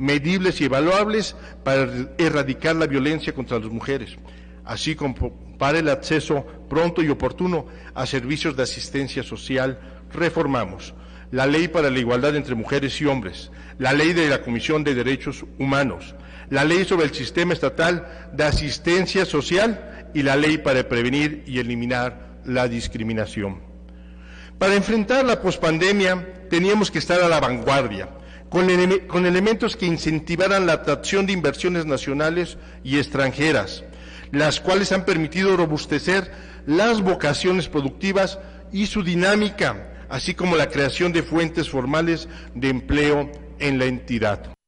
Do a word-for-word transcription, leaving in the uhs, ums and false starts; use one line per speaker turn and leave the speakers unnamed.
medibles y evaluables para erradicar la violencia contra las mujeres, así como para el acceso pronto y oportuno a servicios de asistencia social. Reformamos la Ley para la Igualdad entre Mujeres y Hombres, la Ley de la Comisión de Derechos Humanos, la Ley sobre el Sistema Estatal de Asistencia Social y la Ley para prevenir y eliminar la discriminación. Para enfrentar la pospandemia teníamos que estar a la vanguardia, con, ele con elementos que incentivaran la atracción de inversiones nacionales y extranjeras, las cuales han permitido robustecer las vocaciones productivas y su dinámica, así como la creación de fuentes formales de empleo en la entidad.